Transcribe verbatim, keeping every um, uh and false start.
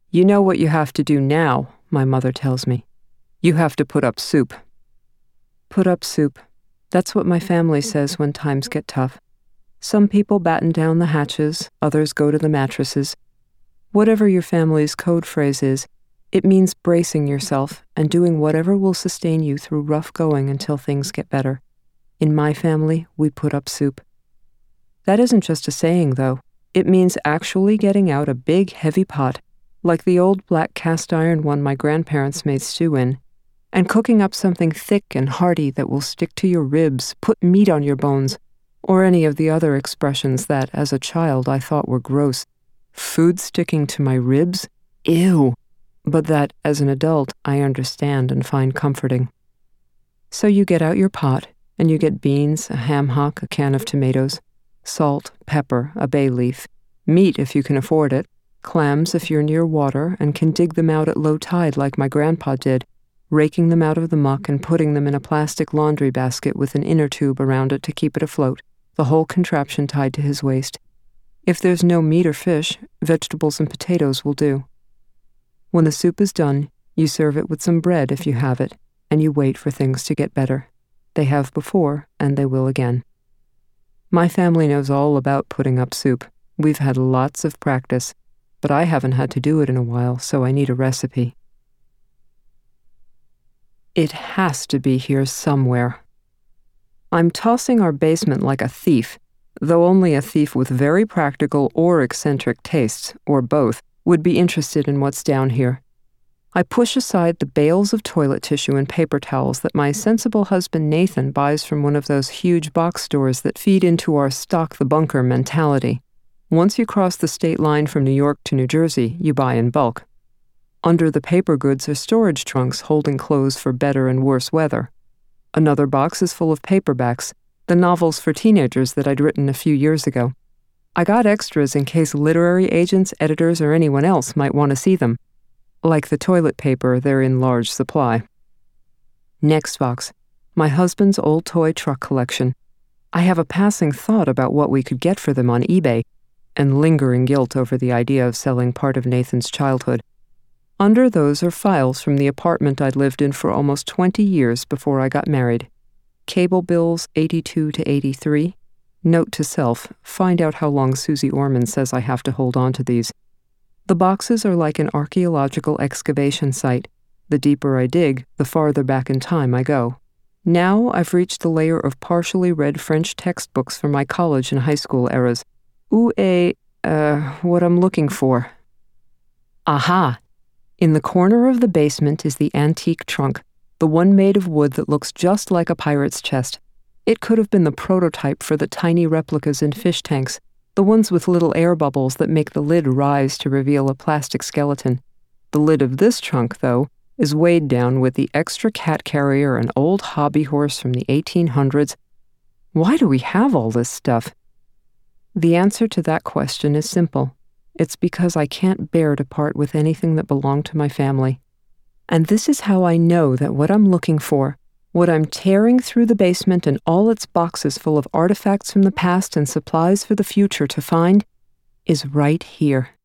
You know what you have to do now, my mother tells me. You have to put up soup. Put up soup. That's what my family says when times get tough. Some people batten down the hatches, others go to the mattresses. Whatever your family's code phrase is, it means bracing yourself and doing whatever will sustain you through rough going until things get better. In my family, we put up soup. That isn't just a saying, though. It means actually getting out a big, heavy pot, like the old black cast iron one my grandparents made stew in, and cooking up something thick and hearty that will stick to your ribs, put meat on your bones, or any of the other expressions that, as a child, I thought were gross. Food sticking to my ribs? Ew! But that, as an adult, I understand and find comforting. So you get out your pot, and you get beans, a ham hock, a can of tomatoes, salt, pepper, a bay leaf, meat if you can afford it, clams if you're near water and can dig them out at low tide like my grandpa did, raking them out of the muck and putting them in a plastic laundry basket with an inner tube around it to keep it afloat, the whole contraption tied to his waist. If there's no meat or fish, vegetables and potatoes will do. When the soup is done, you serve it with some bread if you have it, and you wait for things to get better. They have before, and they will again. My family knows all about putting up soup. We've had lots of practice, but I haven't had to do it in a while, so I need a recipe. It has to be here somewhere. I'm tossing our basement like a thief, though only a thief with very practical or eccentric tastes, or both, would be interested in what's down here. I push aside the bales of toilet tissue and paper towels that my sensible husband Nathan buys from one of those huge box stores that feed into our stock the bunker mentality. Once you cross the state line from New York to New Jersey, you buy in bulk. Under the paper goods are storage trunks holding clothes for better and worse weather. Another box is full of paperbacks, the novels for teenagers that I'd written a few years ago. I got extras in case literary agents, editors, or anyone else might want to see them. Like the toilet paper, they're in large supply. Next box, my husband's old toy truck collection. I have a passing thought about what we could get for them on eBay, and lingering guilt over the idea of selling part of Nathan's childhood. Under those are files from the apartment I'd lived in for almost twenty years before I got married. Cable bills eighty-two to eighty-three. Note to self, find out how long Susie Orman says I have to hold on to these. The boxes are like an archaeological excavation site. The deeper I dig, the farther back in time I go. Now I've reached the layer of partially read French textbooks from my college and high school eras. Ooh, a, uh, what I'm looking for. Aha! In the corner of the basement is the antique trunk, the one made of wood that looks just like a pirate's chest. It could have been the prototype for the tiny replicas in fish tanks, the ones with little air bubbles that make the lid rise to reveal a plastic skeleton. The lid of this trunk, though, is weighed down with the extra cat carrier and old hobby horse from the eighteen hundreds. Why do we have all this stuff? The answer to that question is simple. It's because I can't bear to part with anything that belonged to my family. And this is how I know that what I'm looking for, what I'm tearing through the basement and all its boxes full of artifacts from the past and supplies for the future to find, is right here.